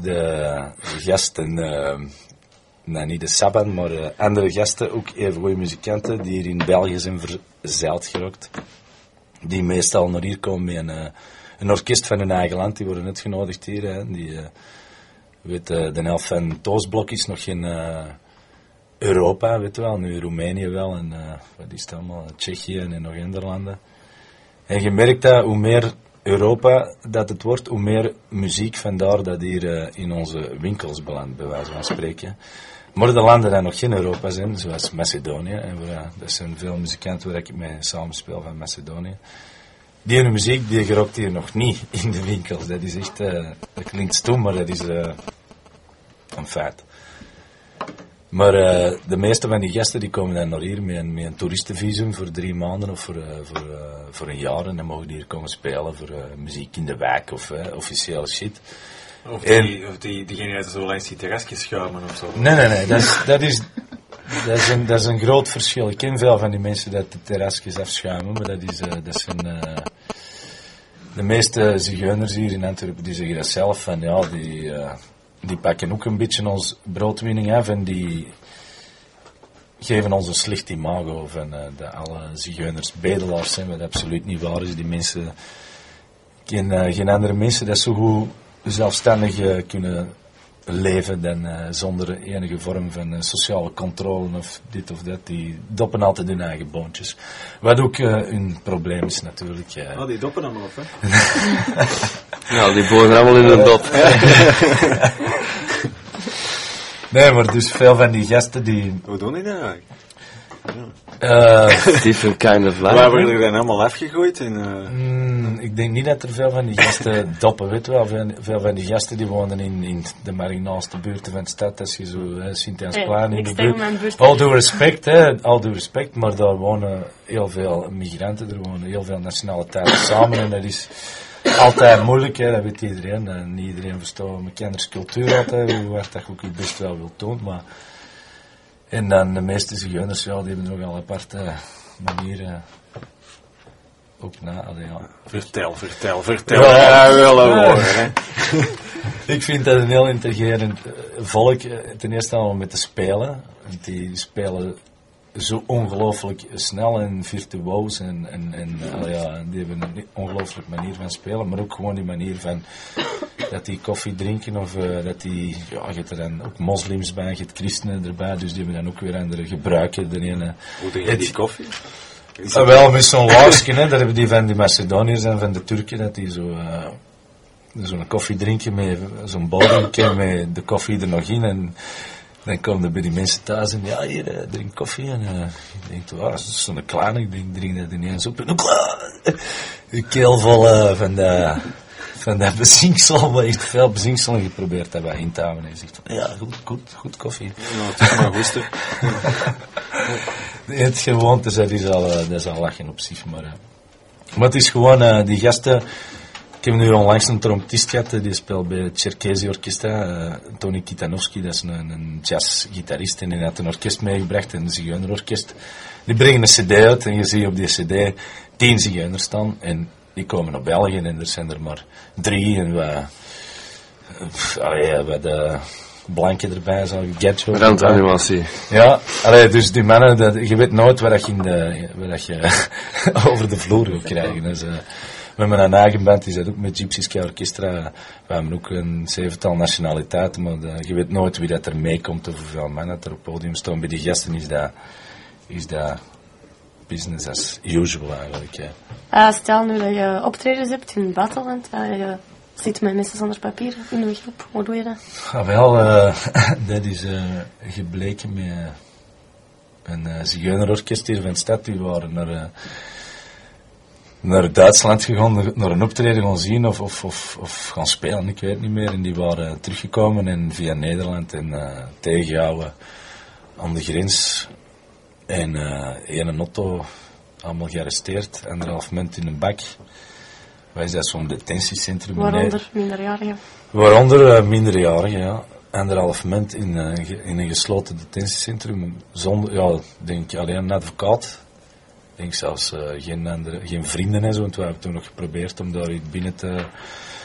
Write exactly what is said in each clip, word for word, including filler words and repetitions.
de, de gasten, uh, nou niet de Saban, maar uh, andere gasten, ook even goede muzikanten, die hier in België zijn verzeild geraakt. Die meestal naar hier komen met een, uh, een orkest van hun eigen land, die worden uitgenodigd hier. Hè. Die, uh, weet, uh, de helft van Toosblok is nog geen uh, Europa, weet je wel, nu Roemenië wel, en uh, wat is het allemaal, Tsjechië en nog andere landen. En je merkt dat hoe meer Europa dat het wordt, hoe meer muziek vandaar dat hier uh, in onze winkels belandt, bij wijze van spreken. Maar de landen die nog geen Europa zijn, zoals Macedonië, en waar, dat zijn veel muzikanten waar ik mee samenspeel van Macedonië. Die ene muziek die geraakt hier nog niet in de winkels. Dat is echt, uh, dat klinkt stom, maar dat is uh, een feit. Maar uh, de meeste van die gasten die komen dan naar hier met een, met een toeristenvisum voor drie maanden of voor, uh, voor, uh, voor een jaar. En dan mogen die hier komen spelen voor uh, muziek in de wijk of uh, officiële shit. Of, die, en, of die, diegene uit zo langs die terrasjes schuimen of zo. Nee, nee, nee. Dat is, dat is, dat is, een, dat is een groot verschil. Ik ken veel van die mensen dat de terrasjes afschuimen, maar dat, is, uh, dat zijn... Uh, de meeste zigeuners hier in Antwerpen die zeggen dat zelf, van ja, die... Uh, Die pakken ook een beetje ons broodwinning af en die geven ons een slecht imago van uh, dat alle zigeuners bedelaars zijn, wat absoluut niet waar is. Die mensen, geen, uh, geen andere mensen dat zo goed zelfstandig uh, kunnen leven dan uh, zonder enige vorm van uh, sociale controle of dit of dat. Die doppen altijd hun eigen boontjes. Wat ook uh, hun probleem is natuurlijk. Uh. Oh, die doppen dan op, hè? Ja, die boren allemaal in een dop. Nee, maar dus veel van die gasten die... Hoe doen die dat eigenlijk? Uh, Different kind of life. Waar worden er dan allemaal afgegooid? En, uh... mm, ik denk niet dat er veel van die gasten doppen, weet je wel. Veel, veel van die gasten die wonen in, in de marginaalste buurten van de stad. Als je zo Sint-Jansplein in de buurt... Al due respect, hè. Al due respect, maar daar wonen heel veel migranten. Er wonen heel veel nationaliteiten samen en dat is... Altijd moeilijk, hè, dat weet iedereen. En niet iedereen verstaat mekaars cultuur altijd, hoe hard dat je ook je best wel wil doen. Maar... En dan de meeste zigeuners, ja, die hebben nogal aparte manieren. Ook na, allee, ja. Vertel, vertel, vertel. Ja, ja, wel horen, hè. Ik vind dat een heel intrigerend volk, ten eerste al met te spelen. Want die spelen zo ongelooflijk snel en virtuoos en, en, en uh, ja, die hebben een ongelooflijke manier van spelen, maar ook gewoon die manier van dat die koffie drinken of uh, dat die, ja, je hebt er dan ook moslims bij, je hebt christenen erbij, dus die hebben dan ook weer andere gebruiken. De ene, hoe doe je die koffie? Uh, wel, met zo'n laarsje, hè, daar hebben die van die Macedoniërs en van de Turken, dat die zo, uh, zo'n koffie drinken met zo'n bodempje met de koffie er nog in en dan komen er bij die mensen thuis en ja, hier, uh, drink koffie. En uh, ik denk, wow, dat is zo'n kleine, ik denk, drink dat ineens op. En ook, uh, je keel vol uh, van dat, van dat bezinksel, waar echt veel bezinksel geprobeerd hebben in te houden. En je zegt van, ja, goed, goed, goed koffie. Ja, het is maar goestig. Het gewoonte, dat is al, uh, dat is al lachen op zich, maar... Uh, maar het is gewoon, uh, die gasten... Ik heb nu onlangs een trompetist gehad, die speelt bij het Cherkesy Orkestra, uh, Tony Kitanovsky, dat is een, een jazzgitarist en die had een orkest meegebracht, een zigeunerorkest. Die brengen een cd uit en je ziet op die cd tien zigeuners staan en die komen naar België en er zijn er maar drie en wat, uh, allee, wat uh, blanke erbij, zo Getcho. Randanimatie. Ja, allee, dus die mannen, dat, je weet nooit wat je, in de, wat je over de vloer wil krijgen. Dus, uh, we hebben een eigen band, die zit ook met Gypsy Sky Orchestra. We hebben ook een zevental nationaliteiten, maar de, je weet nooit wie dat er meekomt of hoeveel mannen er op het podium staan. Bij die gasten is dat, is dat business as usual eigenlijk. Ja. Uh, stel nu dat je optredens hebt in het buitenland, uh, je zit met mensen zonder papier in de groep, hoe doe je dat? Ah, wel, uh, dat is uh, gebleken met uh, een uh, zigeunerorkest hier van de stad. Die waren naar... Uh, naar Duitsland gegaan, naar een optreden gaan zien of, of, of, of gaan spelen, ik weet niet meer. En die waren teruggekomen en via Nederland en uh, tegengehouden aan de grens. En uh, één auto, allemaal gearresteerd, anderhalf munt in een bak. Wat is dat, zo'n detentiecentrum? Waaronder minderjarigen? Waaronder uh, minderjarigen, ja. Anderhalf munt in, uh, in een gesloten detentiecentrum. Zonder, ja, denk ik alleen een advocaat. Ik denk zelfs uh, geen, andere, geen vrienden en zo, want we hebben toen nog geprobeerd om daar iets binnen te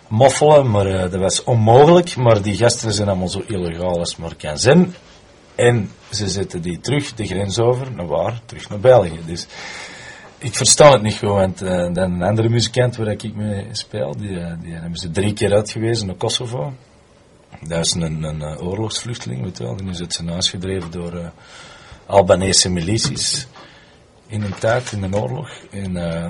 moffelen, maar uh, dat was onmogelijk. Maar die gasten zijn allemaal zo illegaal als het maar kan zijn. En ze zetten die terug de grens over, naar waar? Terug naar België. Dus ik versta het niet gewoon, want uh, dan een andere muzikant waar ik mee speel, die, uh, die hebben ze drie keer uitgewezen naar Kosovo. Dat is een, een uh, oorlogsvluchteling, weet je wel. Die is uit zijn huis gedreven door uh, Albanese milities in een tijd, in een oorlog. En uh,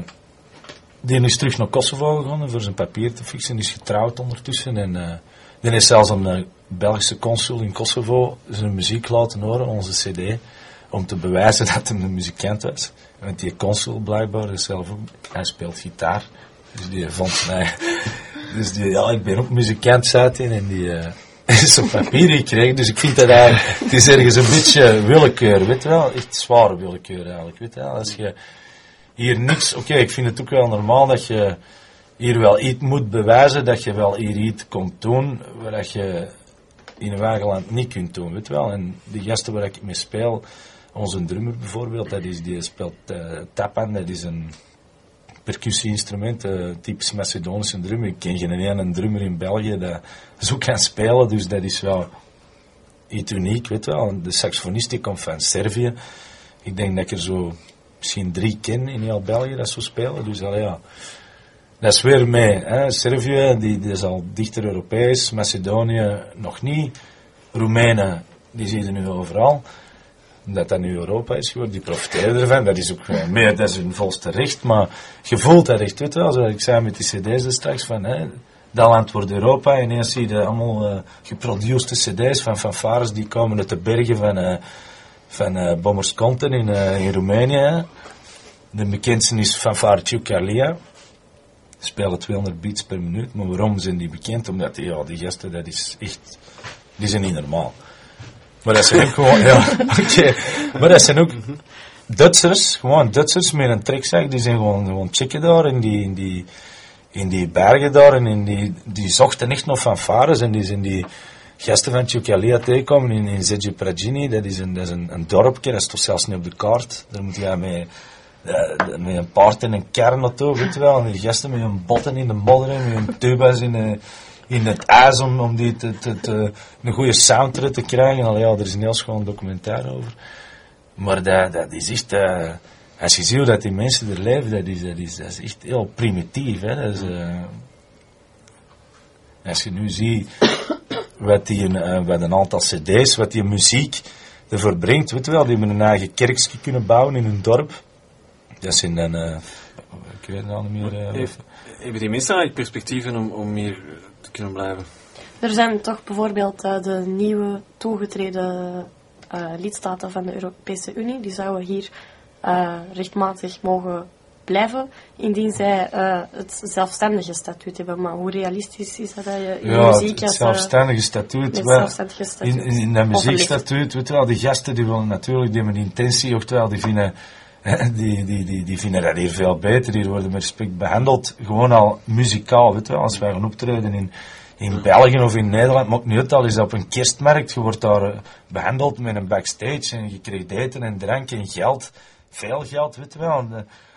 die is terug naar Kosovo gegaan voor zijn papier te fixen. Die is getrouwd ondertussen. En uh, die is zelfs een uh, Belgische consul in Kosovo zijn muziek laten horen, onze cd, om te bewijzen dat hij een muzikant was. Want die consul blijkbaar is zelf ook, hij speelt gitaar. Dus die vond mij, dus die, ja, ik ben ook muzikant, zei hij, en die uh, is een papier gekregen. Dus ik vind dat eigenlijk, het is ergens een beetje willekeur, weet je wel, echt zware willekeur eigenlijk, weet je wel. Als je hier niks, oké, okay, ik vind het ook wel normaal dat je hier wel iets moet bewijzen, dat je wel hier iets komt doen, waar je in een eigen niet kunt doen, weet je wel. En die gasten waar ik mee speel, onze drummer bijvoorbeeld, dat is, die speelt uh, tapan, dat is een percussie-instrument, uh, typisch Macedonische drummer. Ik ken geen ene drummer in België dat zo kan spelen, dus dat is wel iets uniek, weet je wel. De saxofonist die komt van Servië. Ik denk dat ik er zo misschien drie ken in heel België dat zo spelen, dus al ja. Dat is weer mee, hè. Servië, die, die is al dichter Europees, Macedonië nog niet, Roemenen, die zie je nu overal. Dat dat nu Europa is geworden, die profiteren ervan, dat is ook mee, dat is hun volste recht, maar je voelt dat echt, weet je wel, zoals ik zei met die cd's er straks, van, hè, dat land wordt Europa, en ineens zie je allemaal uh, geproduceerde cd's van fanfares, die komen uit de bergen van, uh, van uh, Bommerskonten in, uh, in Roemenië, hè. De bekendste is fanfare Ciucalia. Spelen tweehonderd beats per minuut, maar waarom zijn die bekend? Omdat die, ja, die gasten, dat is echt, die zijn niet normaal. Maar dat zijn ook gewoon, ja, oké, okay. Maar dat zijn ook Duitsers, gewoon Duitsers met een trekzak, die zijn gewoon, gewoon chicken daar in die, in die, in die bergen daar, en in die, die zochten echt nog fanfares, en die zijn die gasten van Ciucalia tegenkomen in, in Zeggio Pragini, dat is een, dat is een, een dorpje, dat is toch zelfs niet op de kaart, daar moet je mee, Uh, met een paard en een kar naartoe, weet je wel, en die gasten met hun botten in de modder en met hun tubas in, uh, in het ijs om, om die te, te, te, een goede soundtrack te krijgen. Allee, ja, er is een heel schoon documentaire over. Maar dat, dat is echt, uh, als je ziet hoe dat die mensen er leven, dat is, dat is, dat is echt heel primitief. Hè? Dat is, uh, als je nu ziet wat, die een, uh, wat een aantal cd's, wat die muziek ervoor brengt, weet je wel, die hebben een eigen kerkje kunnen bouwen in hun dorp. Dat zijn dan, uh, ik weet het al niet meer. Uh, Heeft, hebben die mensen eigenlijk perspectieven om, om hier te kunnen blijven? Er zijn toch bijvoorbeeld uh, de nieuwe toegetreden uh, lidstaten van de Europese Unie, die zouden hier uh, rechtmatig mogen blijven, indien zij uh, het zelfstandige statuut hebben. Maar hoe realistisch is dat, dat je in ja, muziek... het zelfstandige statuut. Het zelfstandige statuut. In, in, in dat muziekstatuut, weet je wel, die gasten die willen natuurlijk, die hebben intentie, oftewel, die vinden... Die, die, die, die vinden dat hier veel beter. Hier worden met respect behandeld. Gewoon al muzikaal, weet je wel. Als wij gaan optreden in, in België of in Nederland, maakt niet uit, al is dat op een kerstmarkt. Je wordt daar uh, behandeld met een backstage en je krijgt eten en drank en geld. Veel geld, weet je wel. En, uh,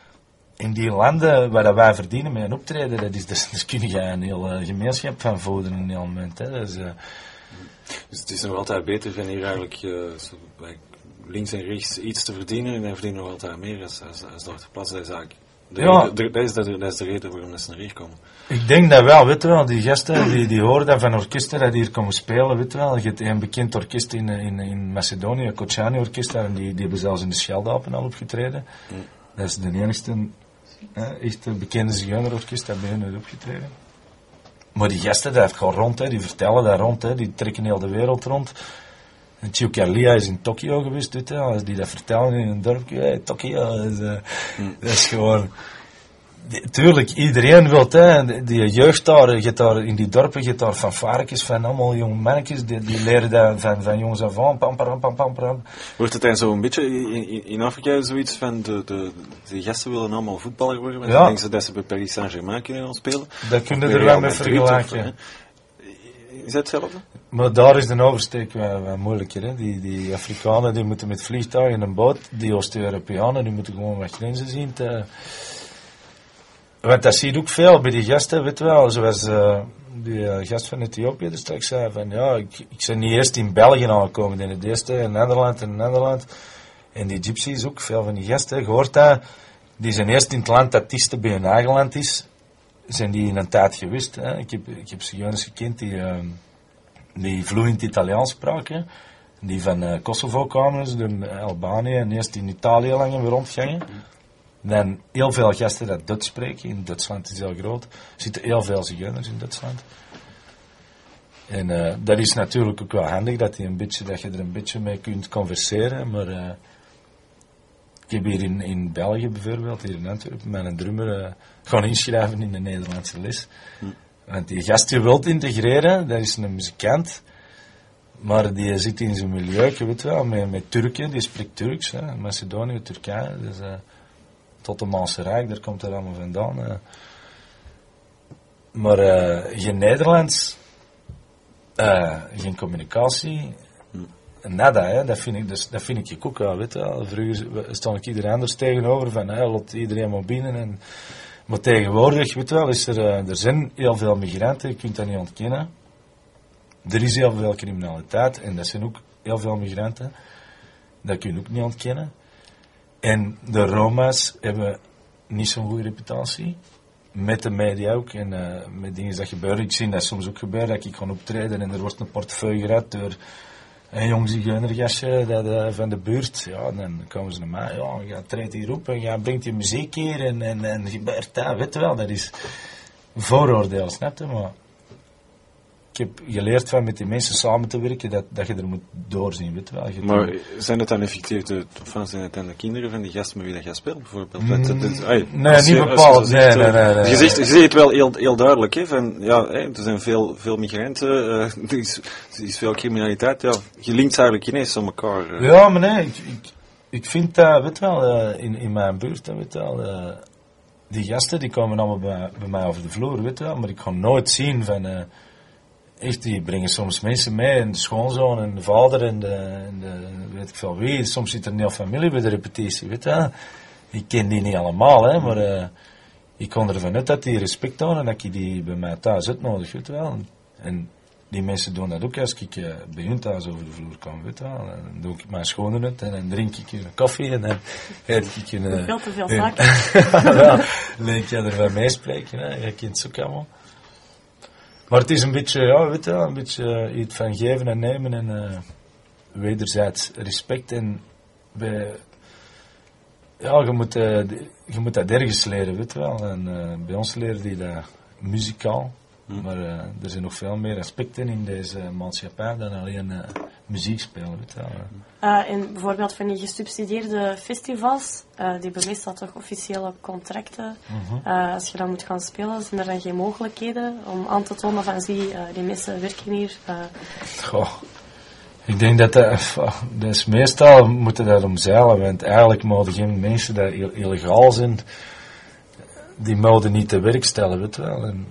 in die landen waar dat wij verdienen met een optreden, dat is, dat, dat kun je een hele uh, gemeenschap van voeden in een heel moment. Hè. Dat is, uh, dus het is nog altijd beter van hier eigenlijk... Uh, zo, like, links en rechts iets te verdienen, en hij verdient nog altijd meer als, als, als daar te plaatsen. Dat is eigenlijk de, ja. reden, dat, is de, dat is de reden waarom ze naar hier komen. Ik denk dat wel, weet je wel, die gasten, die, die horen dat van orkesten dat hier komen spelen, weet je wel. Je hebt een bekend orkest in, in, in Macedonië, Kocani orkest, en die, die hebben zelfs in de Scheldealpen al opgetreden. Mm. Dat is de enigste, eh, echt bekende zigeunerorkest dat bij hen heeft opgetreden. Maar die gasten, dat gaat rond, hè, die vertellen dat rond, hè, die trekken heel de wereld rond. En Ciucalia is in Tokio geweest, weet je, als die dat vertellen in een dorpje, hey, Tokio, dat is, uh, mm. dat is gewoon... Die, tuurlijk, iedereen wil, hè, die, die jeugd daar, je daar, in die dorpen, je hebt daar fanfarekes van allemaal jonge mannetjes, die, die leren dat van, van jongens af aan, pam, pam, pam, pam, pam. Wordt het dan zo een beetje in, in, in Afrika zoiets van, de, de, de gasten willen allemaal voetballer worden, want ja. Dan denken ze dat ze bij Paris Saint-Germain kunnen gaan spelen. Dat kunnen er wel mee vergelijken. Is dat hetzelfde? Maar daar is de oversteek wel, wel moeilijker. Hè? Die, die Afrikanen die moeten met vliegtuigen en een boot. Die Oost-Europeanen die moeten gewoon wat grenzen zien. Te... Want dat zie je ook veel bij die gasten, weet je wel, zoals uh, die uh, gast van Ethiopië er straks zei, van ja, ik, ik ben niet eerst in België aangekomen, in het eerste in Nederland en Nederland. En die gypsies ook, veel van die gasten, je hoort dat, die zijn eerst in het land dat dichtst bij hun eigen land is, zijn die in een tijd geweest. Hè. Ik heb, ik heb zigeuners gekend die, uh, die vloeiend Italiaans spraken, die van uh, Kosovo kwamen, dus door Albanië en eerst in Italië lang hebben rondgingen. Dan heel veel gasten dat Duits spreken, in Duitsland is heel groot, er zitten heel veel zigeuners in Duitsland. En uh, dat is natuurlijk ook wel handig, dat je, een beetje, dat je er een beetje mee kunt converseren, maar uh, ik heb hier in, in België bijvoorbeeld, hier in Antwerpen, mijn drummer uh, gewoon inschrijven in de Nederlandse les. Hm. Want die gast die wilt integreren, dat is een muzikant, maar die zit in zijn milieu, je weet wel, met, met Turken, die spreekt Turks, hè, Macedonië, Turkije, dus uh, tot de Maanse Rijk, daar komt dat allemaal vandaan. Uh. Maar uh, geen Nederlands, uh, geen communicatie, nada, hè, dat vind ik, dus, dat vind ik ook wel, weet je wel. Vroeger stond ik iedereen anders tegenover, van, hey, laat iedereen maar binnen, en, maar tegenwoordig, weet je wel, is er, uh, er zijn heel veel migranten, je kunt dat niet ontkennen. Er is heel veel criminaliteit, en dat zijn ook heel veel migranten, dat kun je ook niet ontkennen. En de Roma's hebben niet zo'n goede reputatie. Met de media ook. En uh, met dingen dat gebeuren. Ik zie dat soms ook gebeuren. Dat ik ga optreden en er wordt een portefeuille gered door een jong zigeunergastje dat, uh, van de buurt. Ja, dan komen ze naar mij. Ja, je treedt hier op en je brengt je muziek hier. En, en, en gebeurt dat. Weet je wel, dat is vooroordeel, snap je? Maar ik heb geleerd van met die mensen samen te werken, dat, dat je er moet doorzien, weet je wel. Je maar doet... zijn het dan effectief de, of zijn het dan de kinderen van die gasten met wie dat jij speelt, bijvoorbeeld? Mm, dat, dat, ay, nee, niet je, bepaald. Je nee, nee, nee, nee, je, zegt, je zegt het wel heel, heel duidelijk, hè, van, ja, hey, er zijn veel, veel migranten, uh, er, is, er is veel criminaliteit, ja, je linkt eigenlijk ineens aan elkaar. Uh. Ja, maar nee, ik, ik, ik vind dat, weet je wel, uh, in, in mijn buurt, weet je wel, uh, die gasten die komen allemaal bij, bij mij over de vloer, weet je wel, maar ik ga nooit zien van... Uh, echt, die brengen soms mensen mee, en de schoonzoon en de vader en de, en de weet ik veel wie. Soms zit er een hele familie bij de repetitie, weet je. Ik ken die niet allemaal, hè, maar uh, ik kon ervan uit dat die respect tonen en dat ik die bij mij thuis uitnodig, weet je wel. En, en die mensen doen dat ook als ik uh, bij hun thuis over de vloer kom, weet je wel. Dan doe ik mijn schoenen uit en dan drink ik een koffie en dan eet ik een... Uh, veel te veel zaken. Ja, dan ik kan ervan meespreken, hè. Je kent het ook allemaal. Maar het is een beetje, ja, weet je wel, een beetje uh, iets van geven en nemen en uh, wederzijds respect. En bij, ja, je moet, uh, je moet dat ergens leren, weet je wel. En uh, bij ons leren die dat muzikaal. Hm. Maar uh, er zijn nog veel meer aspecten in deze maatschappij dan alleen uh, muziek spelen, weet je wel. Uh, en bijvoorbeeld van die gesubsidieerde festivals, uh, die hebben meestal toch officiële contracten. Uh-huh. Uh, als je dan moet gaan spelen, zijn er dan geen mogelijkheden om aan te tonen van zie, uh, die mensen werken hier. Uh. Goh, ik denk dat dat, dat is meestal moeten dat omzeilen, want eigenlijk mogen geen mensen die illegaal zijn, die mogen niet te werk stellen, weet je wel. En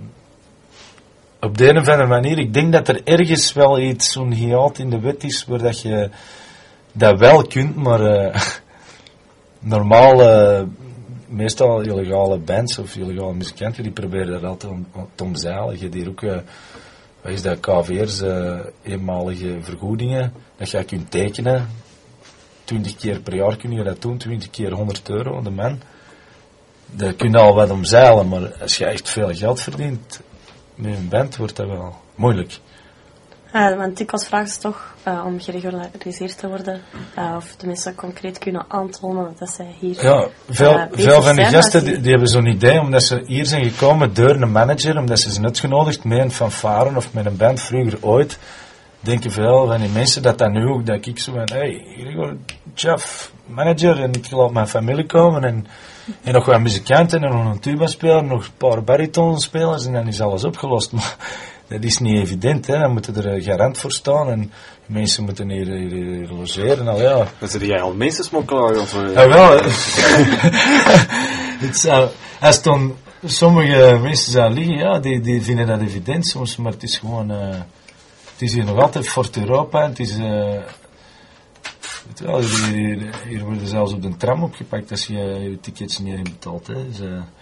op de een of andere manier, ik denk dat er ergens wel iets, zo'n hiaat in de wet is, waar dat je dat wel kunt, maar uh, normaal, uh, meestal illegale bands of illegale muzikanten, die proberen dat altijd om, om, te omzeilen. Je hebt hier ook, uh, wat is dat, K V R's, uh, eenmalige vergoedingen, dat je kunt tekenen. Twintig keer per jaar kun je dat doen, twintig keer honderd euro, de man. Dat kun je al wat omzeilen, maar als je echt veel geld verdient met een band, wordt dat wel moeilijk. Uh, want dikwijls vragen ze toch uh, om geregulariseerd te worden, uh, of de mensen concreet kunnen aantonen dat zij hier ja, veel, uh, veel van die gasten die... die, die hebben zo'n idee, omdat ze hier zijn gekomen door een manager, omdat ze zijn uitgenodigd met een fanfare of met een band vroeger ooit. Denken veel van die mensen dat dat nu ook, dat ik zo van, hey, hier chef, manager, en ik laat mijn familie komen, en, en nog wat muzikanten, en nog een tuba spelen, nog een paar baritonspelers, en dan is alles opgelost. Maar dat is niet evident, hè. Dan moeten er garant voor staan, en mensen moeten hier, hier, hier logeren, al ja. Dan zit jij al mensensmokkelaar, of... Uh... Ja, wel. Het zou, als dan sommige mensen zouden liggen, ja, die, die vinden dat evident soms, maar het is gewoon... Uh, Het is hier nog altijd Fort Europa, het is, uh, weet je wel, hier, hier, hier worden zelfs op de tram opgepakt als je je tickets niet in betaalt, hè. Dus, uh,